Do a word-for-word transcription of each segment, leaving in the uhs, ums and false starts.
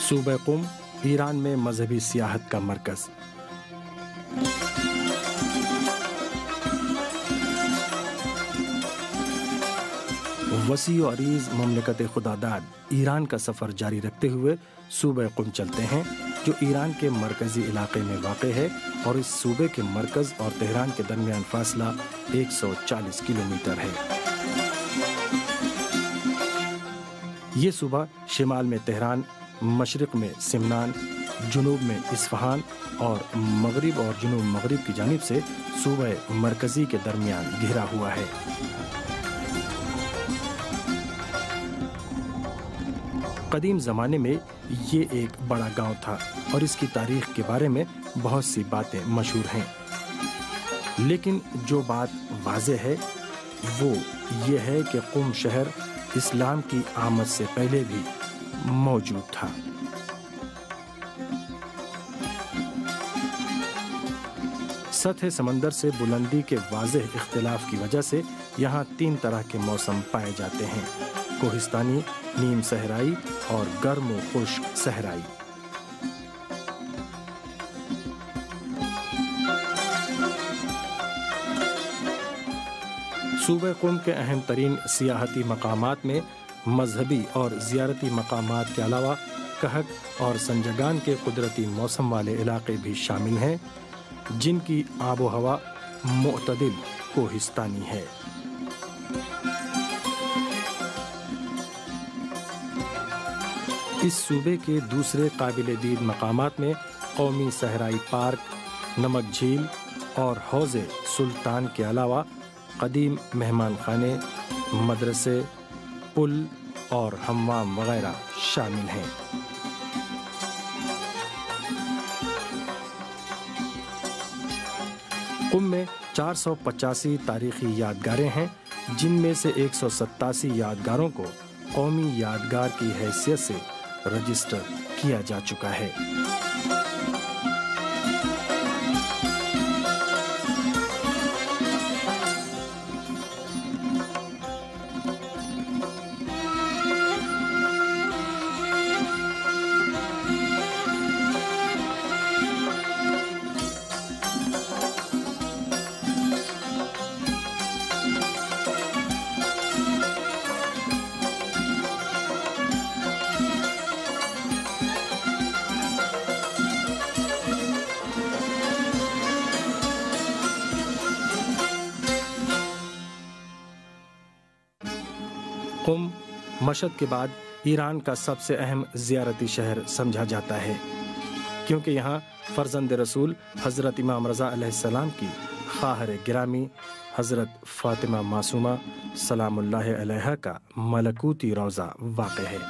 صوبہ قم ایران میں مذہبی سیاحت کا مرکز۔ وسیع و عریض مملکت خداداد ایران کا سفر جاری رکھتے ہوئے صوبہ قم چلتے ہیں، جو ایران کے مرکزی علاقے میں واقع ہے، اور اس صوبے کے مرکز اور تہران کے درمیان فاصلہ ایک سو چالیس کلومیٹر ہے۔ یہ صوبہ شمال میں تہران، مشرق میں سمنان، جنوب میں اصفہان اور مغرب اور جنوب مغرب کی جانب سے صوبہ مرکزی کے درمیان گھرا ہوا ہے۔ قدیم زمانے میں یہ ایک بڑا گاؤں تھا اور اس کی تاریخ کے بارے میں بہت سی باتیں مشہور ہیں، لیکن جو بات واضح ہے وہ یہ ہے کہ قم شہر اسلام کی آمد سے پہلے بھی موجود تھا۔ سطح سمندر سے بلندی کے واضح اختلاف کی وجہ سے یہاں تین طرح کے موسم پائے جاتے ہیں: کوہستانی، نیم صحرائی اور گرم و خشک صحرائی۔ صوبہ قم کے اہم ترین سیاحتی مقامات میں مذہبی اور زیارتی مقامات کے علاوہ کہک اور سنجگان کے قدرتی موسم والے علاقے بھی شامل ہیں، جن کی آب و ہوا معتدل کوہستانی ہے۔ اس صوبے کے دوسرے قابل دید مقامات میں قومی صحرائی پارک، نمک جھیل اور حوض سلطان کے علاوہ قدیم مہمان خانے، مدرسے، پل اور حمام وغیرہ شامل ہیں۔ قم میں چار سو پچاسی تاریخی یادگاریں ہیں، جن میں سے ایک سو ستاسی یادگاروں کو قومی یادگار کی حیثیت سے رجسٹر کیا جا چکا ہے۔ قم مشہد کے بعد ایران کا سب سے اہم زیارتی شہر سمجھا جاتا ہے، کیونکہ یہاں فرزند رسول حضرت امام رضا علیہ السلام کی خواہر گرامی حضرت فاطمہ معصومہ سلام اللہ علیہا کا ملکوتی روضہ واقع ہے۔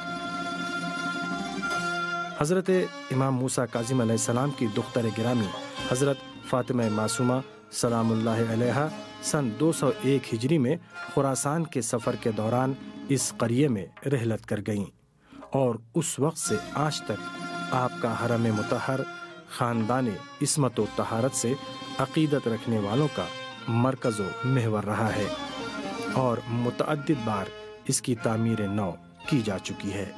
حضرت امام موسیٰ کاظم علیہ السلام کی دختر گرامی حضرت فاطمہ معصومہ سلام اللہ علیہا سن دو سو ایک ہجری میں خراسان کے سفر کے دوران اس قریے میں رحلت کر گئیں، اور اس وقت سے آج تک آپ کا حرم مطہر خاندان عصمت و طہارت سے عقیدت رکھنے والوں کا مرکز و محور رہا ہے، اور متعدد بار اس کی تعمیر نو کی جا چکی ہے۔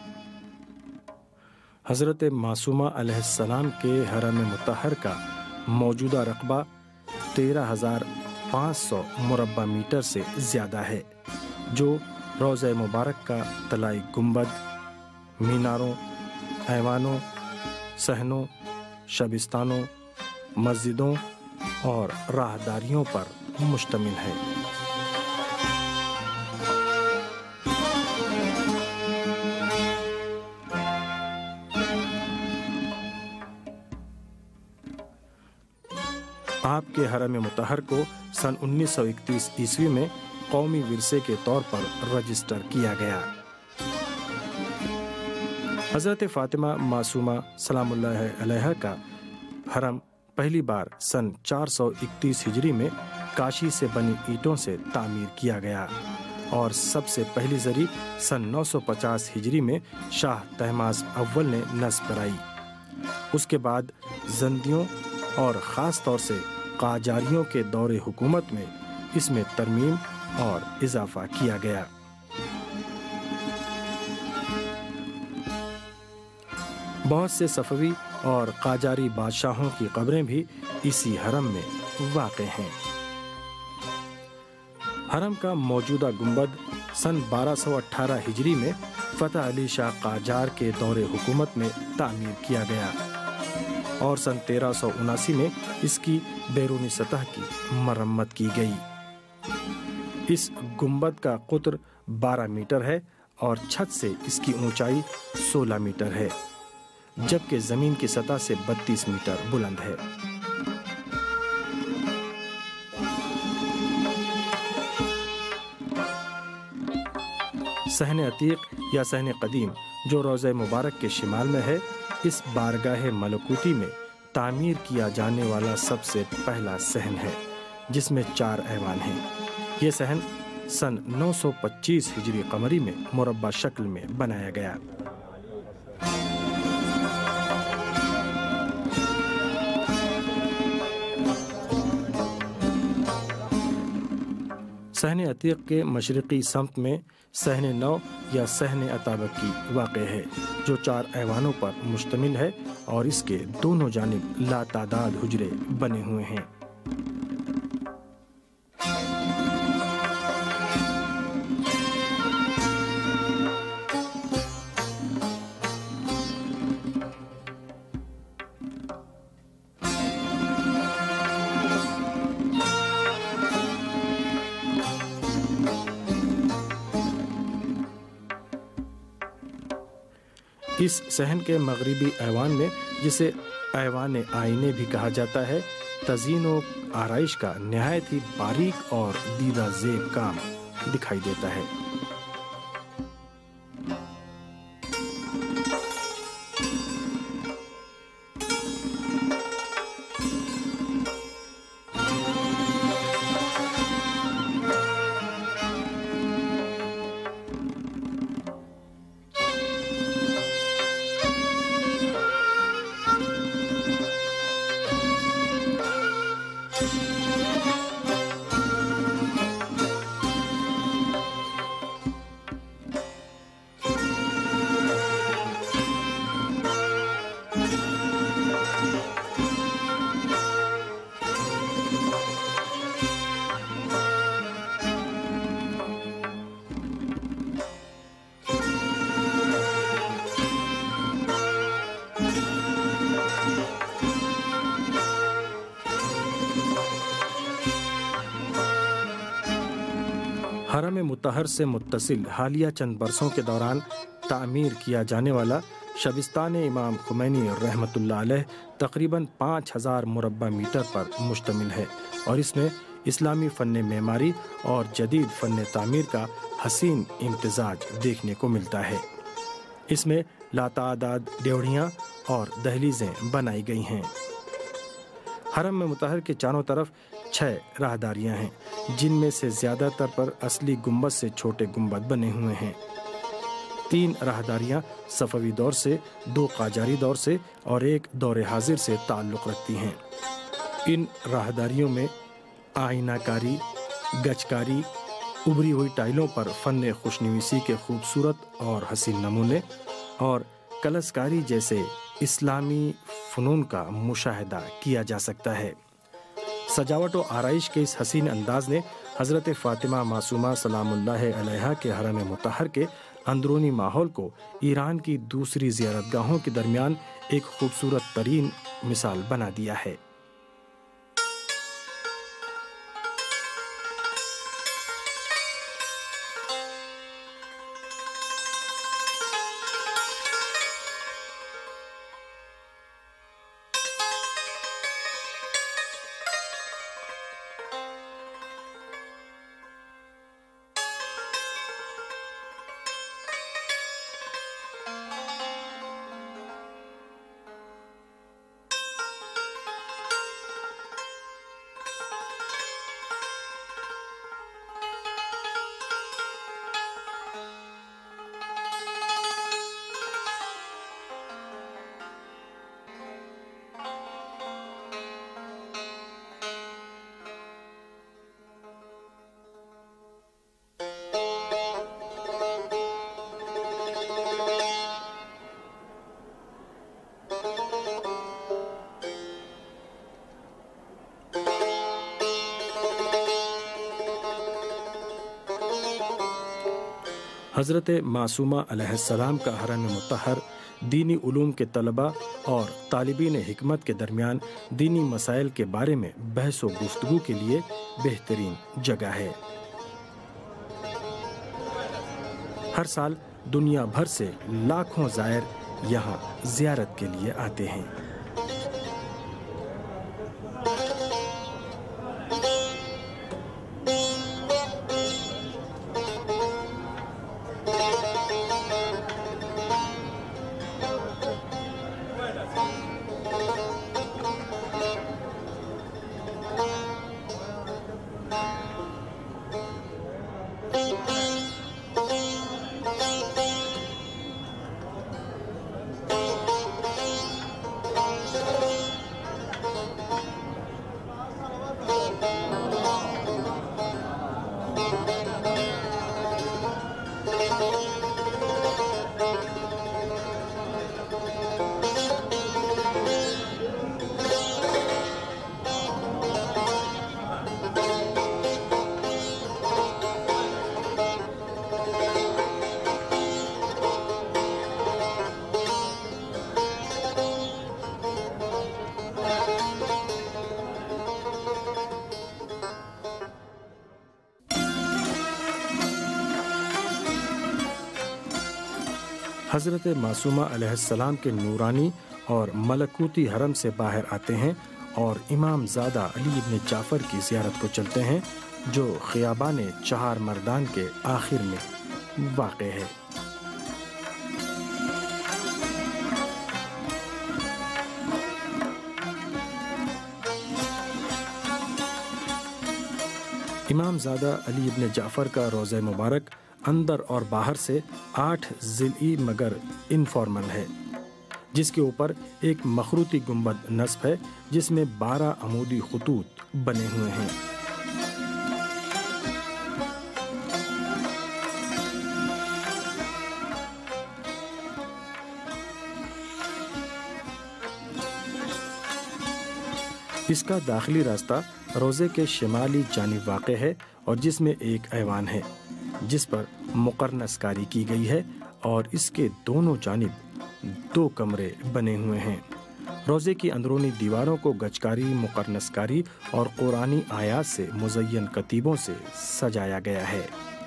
حضرت معصومہ علیہ السلام کے حرم مطہر کا موجودہ رقبہ تیرہ ہزار پانچ سو مربع میٹر سے زیادہ ہے، جو روضہ مبارک کا طلائی گنبد، میناروں، ایوانوں، صحنوں، شبستانوں، مسجدوں اور راہداریوں پر مشتمل ہے۔ آپ کے حرم مطہر کو سن انیس سو اکتیس عیسوی میں قومی ورثے کے طور پر رجسٹر کیا گیا۔ حضرت فاطمہ معصومہ سلام اللہ علیہا کا حرم پہلی بار سن چار سو اکتیس ہجری میں کاشی سے بنی اینٹوں سے تعمیر کیا گیا، اور سب سے پہلی زری سن نو سو پچاس ہجری میں شاہ طہماسپ اول نے نصب کرائی۔ اس کے بعد زندیوں اور خاص طور سے قاجاریوں کے دور حکومت میں اس میں ترمیم اور اضافہ کیا گیا۔ بہت سے صفوی اور قاجاری بادشاہوں کی قبریں بھی اسی حرم میں واقع ہیں۔ حرم کا موجودہ گنبد سن بارہ سو اٹھارہ ہجری میں فتح علی شاہ قاجار کے دور حکومت میں تعمیر کیا گیا اور سن تیرہ سو اناسی میں اس کی بیرونی سطح کی مرمت کی گئی۔ اس گنبد کا قطر بارہ میٹر ہے اور چھت سے اس کی اونچائی سولہ میٹر ہے، جبکہ زمین کی سطح سے بتیس میٹر بلند ہے۔ صحن عتیق یا صحن قدیم جو روضہ مبارک کے شمال میں ہے، اس بارگاہ ملکوتی میں تعمیر کیا جانے والا سب سے پہلا صحن ہے، جس میں چار ایوان ہیں۔ یہ صحن سن نو سو پچیس ہجری قمری میں مربع شکل میں بنایا گیا۔ صحن عتیق کے مشرقی سمت میں صحن نو یا صحن عطابکی واقع ہے، جو چار ایوانوں پر مشتمل ہے اور اس کے دونوں جانب لاتعداد حجرے بنے ہوئے ہیں۔ اس صحن کے مغربی ایوان میں، جسے ایوان آئینے بھی کہا جاتا ہے، تزئین و آرائش کا نہایت ہی باریک اور دیدہ زیب کام دکھائی دیتا ہے۔ حرم مطہر سے متصل حالیہ چند برسوں کے دوران تعمیر کیا جانے والا شبستان امام خمینی رحمۃ اللہ علیہ تقریباً پانچ ہزار مربع میٹر پر مشتمل ہے اور اس میں اسلامی فن معماری اور جدید فن تعمیر کا حسین امتزاج دیکھنے کو ملتا ہے۔ اس میں لاتعداد ڈیوڑیاں اور دہلیزیں بنائی گئی ہیں۔ حرم میں مطہر کے چاروں طرف چھ راہداریاں ہیں، جن میں سے زیادہ تر پر اصلی گنبد سے چھوٹے گنبد بنے ہوئے ہیں۔ تین راہداریاں صفوی دور سے، دو قاجاری دور سے اور ایک دور حاضر سے تعلق رکھتی ہیں۔ ان راہداریوں میں آئینہ کاری، گچ کاری، ابری ہوئی ٹائلوں پر فن خوشنویسی کے خوبصورت اور حسین نمونے اور کلسکاری جیسے اسلامی فنون کا مشاہدہ کیا جا سکتا ہے۔ سجاوٹ و آرائش کے اس حسین انداز نے حضرت فاطمہ معصومہ سلام اللہ علیہا کے حرم مطہر کے اندرونی ماحول کو ایران کی دوسری زیارت گاہوں کے درمیان ایک خوبصورت ترین مثال بنا دیا ہے۔ حضرت معصومہ علیہ السلام کا حرم مطہر دینی علوم کے طلباء اور طالبین حکمت کے درمیان دینی مسائل کے بارے میں بحث و گفتگو کے لیے بہترین جگہ ہے۔ ہر سال دنیا بھر سے لاکھوں زائر یہاں زیارت کے لیے آتے ہیں۔ حضرت معصومہ علیہ السلام کے نورانی اور ملکوتی حرم سے باہر آتے ہیں اور امام زادہ علی ابن جعفر کی زیارت کو چلتے ہیں، جو خیابان چہار مردان کے آخر میں واقع ہے۔ امام زادہ علی ابن جعفر کا روضہ مبارک اندر اور باہر سے آٹھ ضلعی مگر انفارمل ہے، جس کے اوپر ایک مخروطی گنبد نصب ہے جس میں بارہ عمودی خطوط بنے ہوئے ہیں۔ اس کا داخلی راستہ روضے کے شمالی جانب واقع ہے اور جس میں ایک ایوان ہے جس پر مقرنس کاری کی گئی ہے اور اس کے دونوں جانب دو کمرے بنے ہوئے ہیں۔ روضے کی اندرونی دیواروں کو گچکاری، مقرنس کاری اور قرآنی آیات سے مزین کتیبوں سے سجایا گیا ہے۔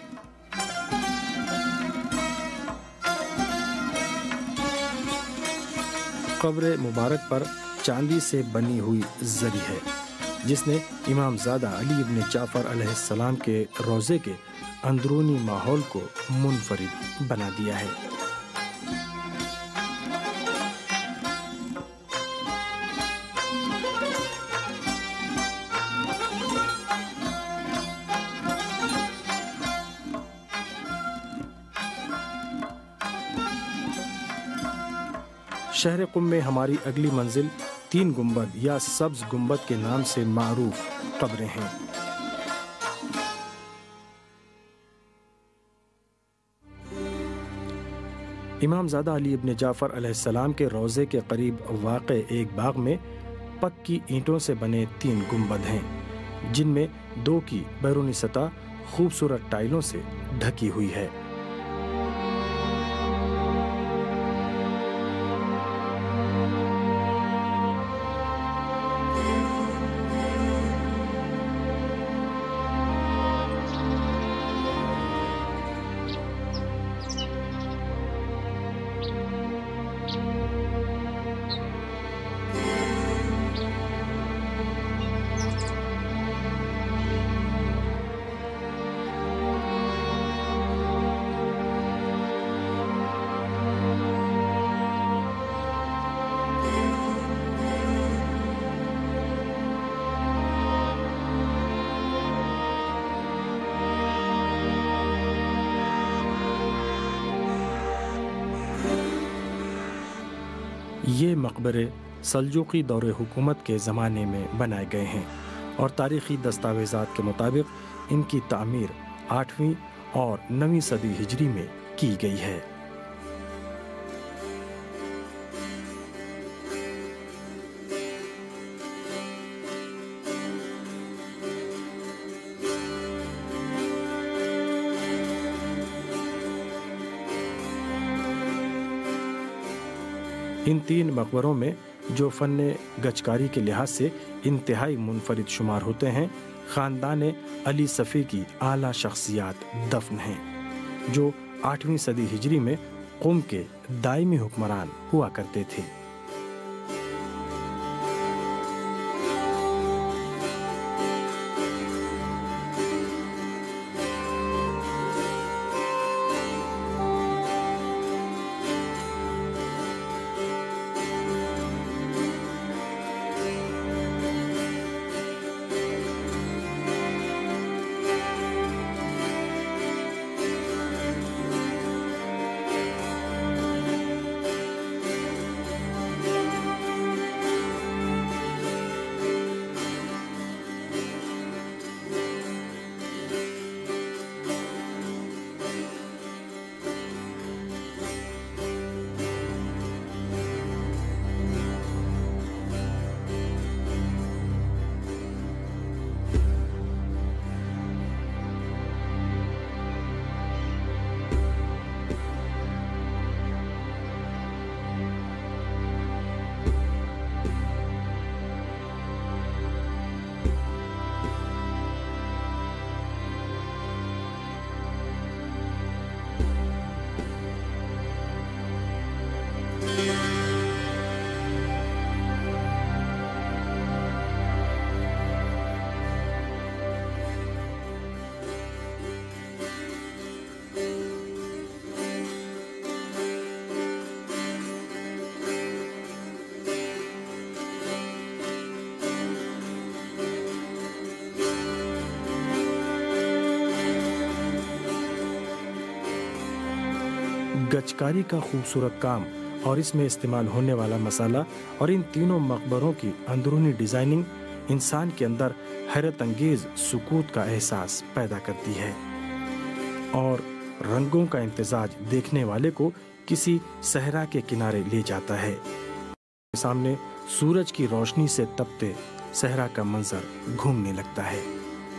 قبر مبارک پر چاندی سے بنی ہوئی زری ہے جس نے امام زادہ علی ابن جعفر علیہ السلام کے روضے کے اندرونی ماحول کو منفرد بنا دیا ہے۔ شہر قم میں ہماری اگلی منزل تین گنبد یا سبز گنبد کے نام سے معروف قبریں ہیں۔ امام زادہ علی ابن جعفر علیہ السلام کے روضے کے قریب واقع ایک باغ میں پکی اینٹوں سے بنے تین گنبد ہیں، جن میں دو کی بیرونی سطح خوبصورت ٹائلوں سے ڈھکی ہوئی ہے۔ یہ مقبرے سلجوقی دور حکومت کے زمانے میں بنائے گئے ہیں اور تاریخی دستاویزات کے مطابق ان کی تعمیر آٹھویں اور نویں صدی ہجری میں کی گئی ہے۔ ان تین مقبروں میں جو فن گچکاری کے لحاظ سے انتہائی منفرد شمار ہوتے ہیں، خاندان علی صفی کی اعلیٰ شخصیات دفن ہیں، جو آٹھویں صدی ہجری میں قم کے دائمی حکمران ہوا کرتے تھے۔ گچکاری کا خوبصورت کام اور اس میں استعمال ہونے والا مسالہ اور ان تینوں مقبروں کی اندرونی ڈیزائننگ انسان کے اندر حیرت انگیز سکوت کا احساس پیدا کرتی ہے اور رنگوں کا امتزاج دیکھنے والے کو کسی صحرا کے کنارے لے جاتا ہے۔ سامنے سورج کی روشنی سے تپتے صحرا کا منظر گھومنے لگتا ہے۔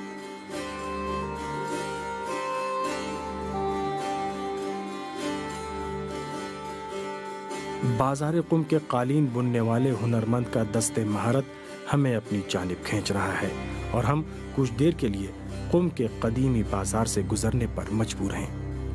بازار قم کے قالین بننے والے ہنرمند کا دست مہارت ہمیں اپنی جانب کھینچ رہا ہے اور ہم کچھ دیر کے لیے قم کے قدیمی بازار سے گزرنے پر مجبور ہیں۔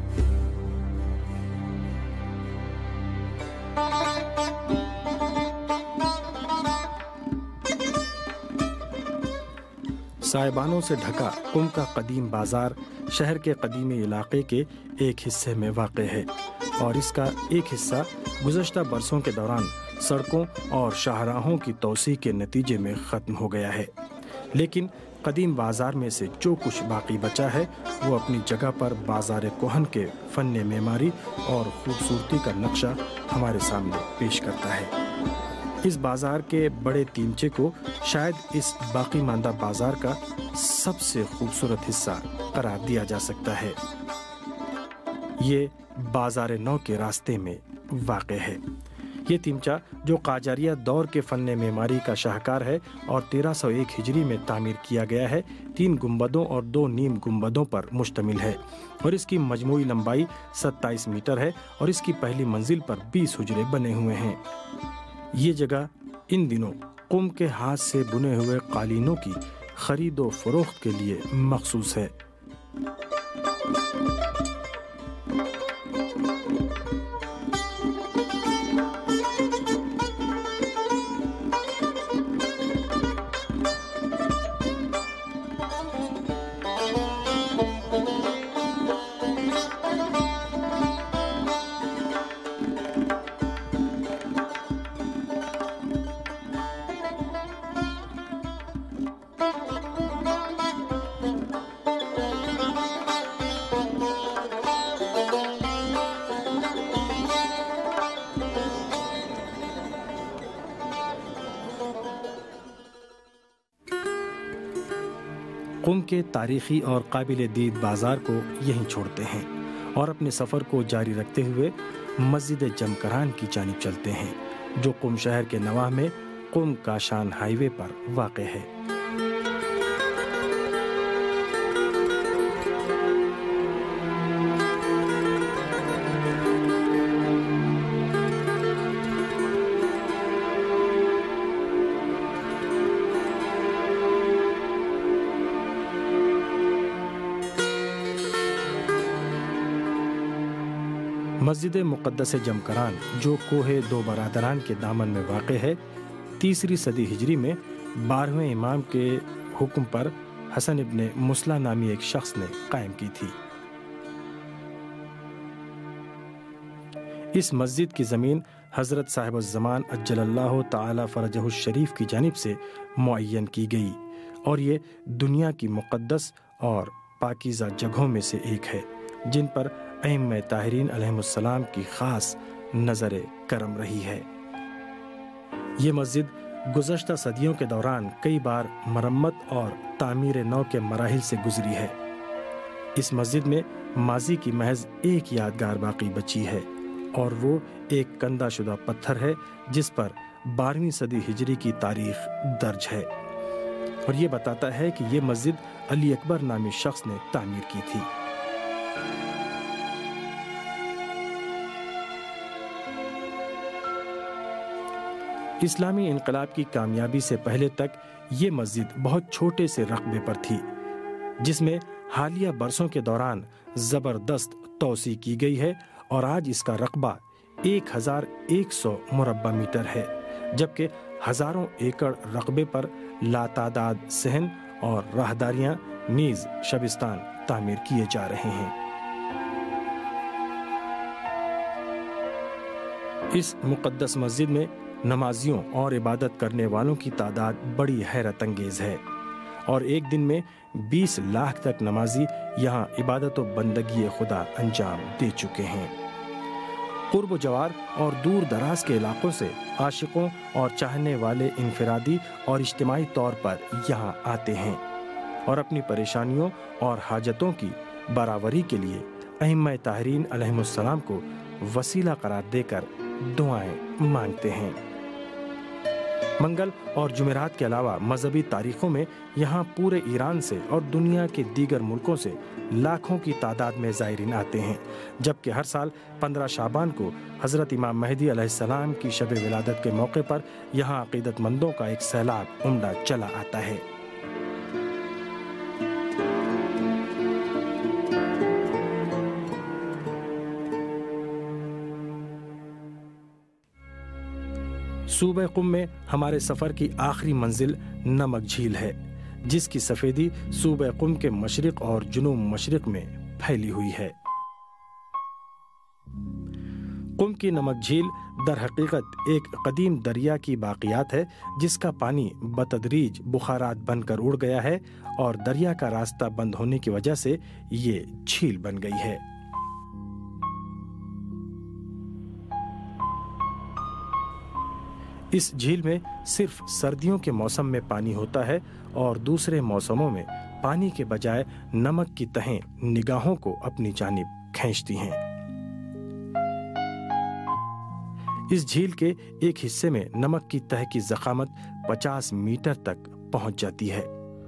سائبانوں سے ڈھکا قم کا قدیم بازار شہر کے قدیمی علاقے کے ایک حصے میں واقع ہے اور اس کا ایک حصہ گزشتہ برسوں کے دوران سڑکوں اور شاہراہوں کی توسیع کے نتیجے میں ختم ہو گیا ہے، لیکن قدیم بازار میں سے جو کچھ باقی بچا ہے وہ اپنی جگہ پر بازار کوہن کے فن معماری اور خوبصورتی کا نقشہ ہمارے سامنے پیش کرتا ہے۔ اس بازار کے بڑے تیمچے کو شاید اس باقی ماندہ بازار کا سب سے خوبصورت حصہ قرار دیا جا سکتا ہے۔ یہ بازار نو کے راستے میں واقع ہے۔ یہ تیمچہ جو قاجاریہ دور کے فن معماری کا شاہکار ہے اور تیرہ سو ایک ہجری میں تعمیر کیا گیا ہے، تین گنبدوں اور دو نیم گنبدوں پر مشتمل ہے اور اس کی مجموعی لمبائی ستائیس میٹر ہے اور اس کی پہلی منزل پر بیس حجرے بنے ہوئے ہیں۔ یہ جگہ ان دنوں قم کے ہاتھ سے بنے ہوئے قالینوں کی خرید و فروخت کے لیے مخصوص ہے۔ قم کے تاریخی اور قابل دید بازار کو یہیں چھوڑتے ہیں اور اپنے سفر کو جاری رکھتے ہوئے مسجد جمکران کی جانب چلتے ہیں، جو قم شہر کے نواح میں قم کاشان ہائی وے پر واقع ہے۔ مسجد مقدس جمکران جو کوہ دو برادران کے دامن میں واقع ہے، تیسری صدی ہجری میں بارہویں امام کے حکم پر حسن ابن مسلح نامی ایک شخص نے قائم کی تھی۔ اس مسجد کی زمین حضرت صاحب الزمان عجل اللہ تعالی فرجہ الشریف کی جانب سے معین کی گئی اور یہ دنیا کی مقدس اور پاکیزہ جگہوں میں سے ایک ہے جن پر ائمہ طاہرین علیہم السلام کی خاص نظر کرم رہی ہے۔ یہ مسجد گزشتہ صدیوں کے دوران کئی بار مرمت اور تعمیر نو کے مراحل سے گزری ہے۔ اس مسجد میں ماضی کی محض ایک یادگار باقی بچی ہے اور وہ ایک کندہ شدہ پتھر ہے جس پر بارہویں صدی ہجری کی تاریخ درج ہے اور یہ بتاتا ہے کہ یہ مسجد علی اکبر نامی شخص نے تعمیر کی تھی۔ اسلامی انقلاب کی کامیابی سے پہلے تک یہ مسجد بہت چھوٹے سے رقبے پر تھی جس میں حالیہ برسوں کے دوران زبردست توسیع کی گئی ہے اور آج اس کا رقبہ ایک ہزار ایک سو مربع میٹر ہے، جبکہ ہزاروں ایکڑ رقبے پر لاتعداد صحن اور راہداریاں نیز شبستان تعمیر کیے جا رہے ہیں۔ اس مقدس مسجد میں نمازیوں اور عبادت کرنے والوں کی تعداد بڑی حیرت انگیز ہے اور ایک دن میں بیس لاکھ تک نمازی یہاں عبادت و بندگی خدا انجام دے چکے ہیں۔ قرب و جوار اور دور دراز کے علاقوں سے عاشقوں اور چاہنے والے انفرادی اور اجتماعی طور پر یہاں آتے ہیں اور اپنی پریشانیوں اور حاجتوں کی برابری کے لیے ائمہ طاہرین علیہم السلام کو وسیلہ قرار دے کر دعائیں مانگتے ہیں۔ منگل اور جمعرات کے علاوہ مذہبی تاریخوں میں یہاں پورے ایران سے اور دنیا کے دیگر ملکوں سے لاکھوں کی تعداد میں زائرین آتے ہیں، جبکہ ہر سال پندرہ شعبان کو حضرت امام مہدی علیہ السلام کی شب ولادت کے موقع پر یہاں عقیدت مندوں کا ایک سیلاب عمدہ چلا آتا ہے۔ صوبہ قم میں ہمارے سفر کی آخری منزل نمک جھیل ہے جس کی سفیدی صوبہ قم کے مشرق اور جنوب مشرق میں پھیلی ہوئی ہے۔ قم کی نمک جھیل در حقیقت ایک قدیم دریا کی باقیات ہے جس کا پانی بتدریج بخارات بن کر اڑ گیا ہے اور دریا کا راستہ بند ہونے کی وجہ سے یہ جھیل بن گئی ہے۔ اس جھیل میں صرف سردیوں کے موسم میں پانی ہوتا ہے اور دوسرے موسموں میں پانی کے بجائے نمک کی تہیں نگاہوں کو اپنی جانب کھینچتی ہیں۔ اس جھیل کے ایک حصے میں نمک کی تہ کی ضخامت پچاس میٹر تک پہنچ جاتی ہے۔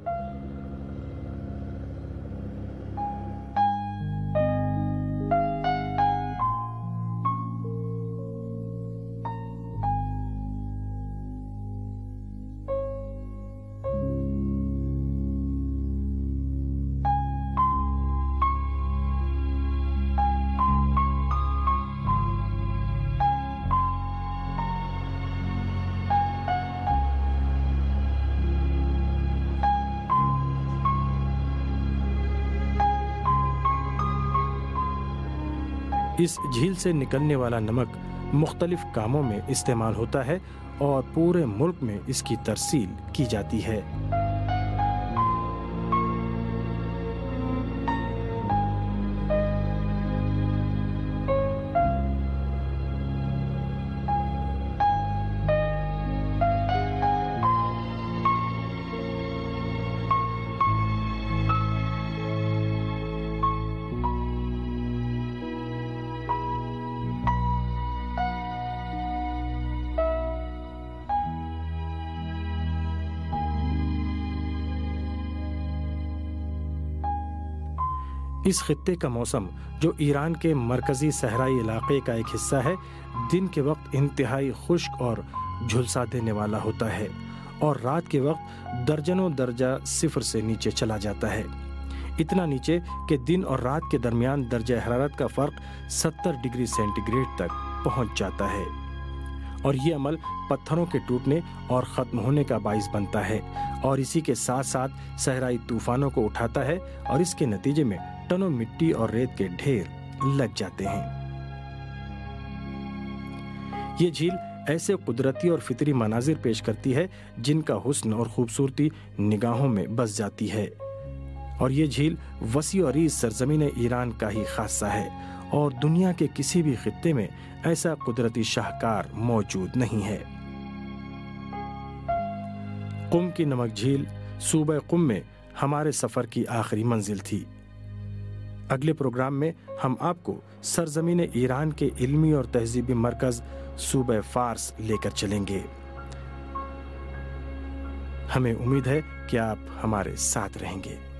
اس جھیل سے نکلنے والا نمک مختلف کاموں میں استعمال ہوتا ہے اور پورے ملک میں اس کی ترسیل کی جاتی ہے۔ اس خطے کا موسم جو ایران کے مرکزی صحرائی علاقے کا ایک حصہ ہے دن کے وقت انتہائی خشک اور جھلسا دینے والا ہوتا ہے اور رات کے وقت درجنوں درجہ صفر سے نیچے چلا جاتا ہے۔ اتنا نیچے کہ دن اور رات کے درمیان درجہ حرارت کا فرق ستر ڈگری سینٹی گریڈ تک پہنچ جاتا ہے، اور یہ عمل پتھروں کے ٹوٹنے اور ختم ہونے کا باعث بنتا ہے، اور اسی کے ساتھ ساتھ صحرائی طوفانوں کو اٹھاتا ہے، اور اس کے نتیجے میں ٹنوں مٹی اور ریت کے ڈھیر لگ جاتے ہیں۔ یہ جھیل ایسے قدرتی اور فطری مناظر پیش کرتی ہے جن کا حسن اور خوبصورتی نگاہوں میں بس جاتی ہے، اور یہ جھیل وسیع و عریض سرزمین ایران کا ہی خاصہ ہے، اور دنیا کے کسی بھی خطے میں ایسا قدرتی شاہکار موجود نہیں ہے۔ قم کی نمک جھیل صوبہ قم میں ہمارے سفر کی آخری منزل تھی۔ اگلے پروگرام میں ہم آپ کو سرزمین ایران کے علمی اور تہذیبی مرکز صوبہ فارس لے کر چلیں گے۔ ہمیں امید ہے کہ آپ ہمارے ساتھ رہیں گے۔